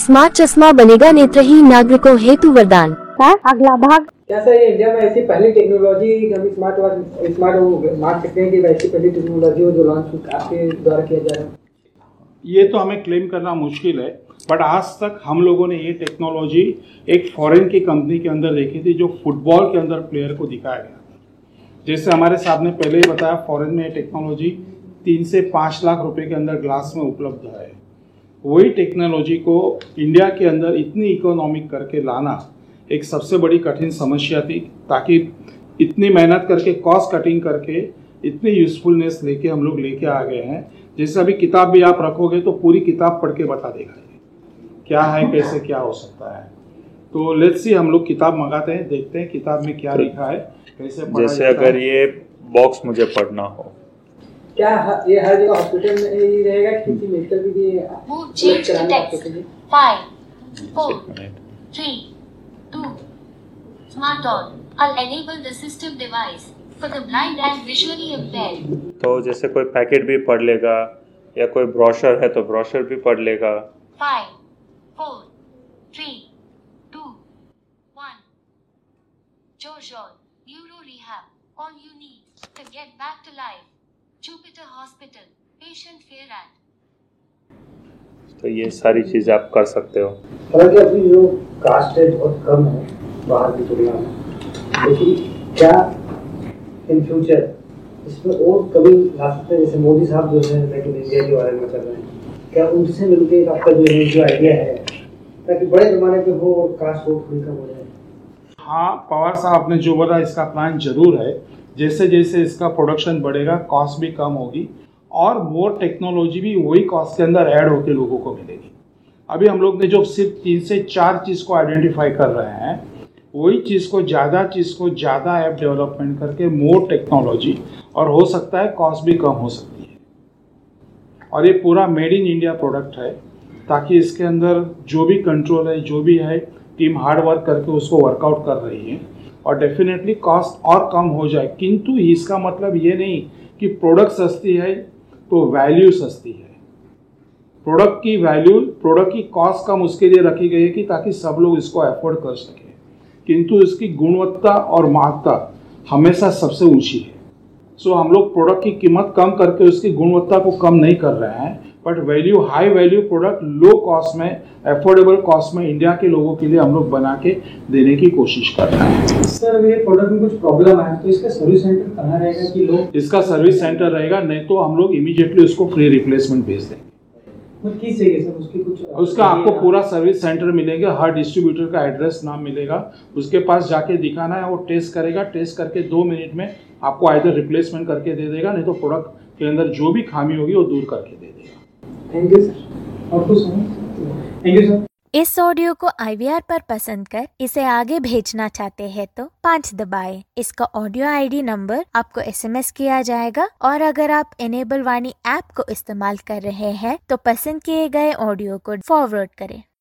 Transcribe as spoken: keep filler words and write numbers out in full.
Smart चश्मा बनेगा नेत्रहीन नागरिकों हेतु वरदान। अगला भाग। क्या सर ये इंडिया में ऐसी पहली टेक्नोलॉजी हम स्मार्ट वॉच स्मार्ट मान सकते हैं कि वैसी पहली टेक्नोलॉजी हो जो लॉन्च आपके द्वारा किया जा रहा है? ये तो हमें क्लेम करना मुश्किल है, बट आज तक हम लोगों ने ये टेक्नोलॉजी एक फॉरेन की कंपनी के अंदर देखी थी जो फुटबॉल के अंदर प्लेयर को दिखाया गया। जैसे हमारे साहब ने पहले ही बताया, फॉरेन में ये टेक्नोलॉजी तीन से पाँच लाख रुपए के अंदर ग्लास में उपलब्ध है। वही टेक्नोलॉजी को इंडिया के अंदर इतनी इकोनॉमिक करके लाना एक सबसे बड़ी कठिन समस्या थी, ताकि इतनी मेहनत करके कॉस्ट कटिंग करके इतनी यूजफुलनेस लेके हम लोग लेके आ गए हैं। जैसे अभी किताब भी आप रखोगे तो पूरी किताब पढ़ के बता देगा क्या है, कैसे क्या हो सकता है। तो लेट्स सी, हम लोग किताब मंगाते हैं, देखते हैं किताब में क्या लिखा है, कैसे पढ़ा जैसे अगर ये बॉक्स मुझे पढ़ना हो, क्या ये हर जगह हॉस्पिटल में ही रहेगा कि किसी मेडिकल भी भी five four three two smart on I'll enable the system device for the blind and visually impaired। तो जैसे कोई पैकेट भी पढ़ लेगा या कोई ब्रोशर है तो ब्रोशर भी पढ़ लेगा। Five four three two one Joshua Neuro Rehab, all you need to get back to life। Jupiter Hospital, patient fear at। तो ये सारी चीजें आप कर सकते हो। हालांकि अभी जो कास्ट है बहुत कम है बाहर की तुलना में, लेकिन क्या इन फ्यूचर इसमें और कभी ला सकते हैं? जैसे मोदी साहब जो है मेक इन इंडिया के बारे में कर रहे हैं, क्या उनसे मिलकर आपका जो है जो आइडिया है ताकि बड़े पैमाने पे हो और कास्ट वोट थोड़ी कम हो जाए? हाँ, पवार साहब ने जो बोला इसका प्लान जरूर है। जैसे जैसे इसका प्रोडक्शन बढ़ेगा कॉस्ट भी कम होगी और मोर टेक्नोलॉजी भी वही कॉस्ट के अंदर ऐड होकर लोगों को मिलेगी। अभी हम लोग ने जो सिर्फ तीन से चार चीज़ को आइडेंटिफाई कर रहे हैं, वही चीज़ को ज़्यादा चीज़ को ज़्यादा ऐप डेवलपमेंट करके मोर टेक्नोलॉजी, और हो सकता है कॉस्ट भी कम हो सकती है। और ये पूरा मेड इन इंडिया प्रोडक्ट है, ताकि इसके अंदर जो भी कंट्रोल है, जो भी है, टीम हार्ड वर्क करके उसको वर्कआउट कर रही है और डेफिनेटली कॉस्ट और कम हो जाए। किंतु इसका मतलब ये नहीं कि प्रोडक्ट सस्ती है तो वैल्यू सस्ती है। प्रोडक्ट की वैल्यू, प्रोडक्ट की कॉस्ट कम उसके लिए रखी गई है कि ताकि सब लोग इसको अफोर्ड कर सकें, किंतु इसकी गुणवत्ता और महत्ता हमेशा सबसे ऊंची है। सो हम लोग प्रोडक्ट की कीमत कम करके उसकी गुणवत्ता को कम नहीं कर रहे हैं, but value, high value product low cost में, अफोर्डेबल कॉस्ट में इंडिया के लोगों के लिए हम लोग बना के देने की कोशिश कर रहे हैं। सर, ये प्रोडक्ट में कुछ प्रॉब्लम है तो इसका सर्विस सेंटर कहाँ रहेगा कि लोग? इसका सर्विस सेंटर रहेगा, नहीं तो हम लोग इमीडिएटली उसको फ्री रिप्लेसमेंट भेज देंगे। किस जगह सर उसकी कुछ? उसका आपको पूरा सर्विस सेंटर मिलेगा, हर डिस्ट्रीब्यूटर का एड्रेस नाम मिलेगा, उसके पास जाके दिखाना है, वो टेस्ट करेगा, टेस्ट करके दो मिनट में आपको आइदर रिप्लेसमेंट करके दे देगा, नहीं तो प्रोडक्ट के अंदर जो भी खामी होगी वो दूर करके दे देगा। Thank you sir. और कुछ? Thank you sir. इस ऑडियो को आई वी आर पर पसंद कर इसे आगे भेजना चाहते हैं तो पाँच दबाएं। इसका ऑडियो आईडी नंबर आपको एसएमएस किया जाएगा, और अगर आप इनेबल वाणी ऐप को इस्तेमाल कर रहे हैं तो पसंद किए गए ऑडियो को फॉरवर्ड करें।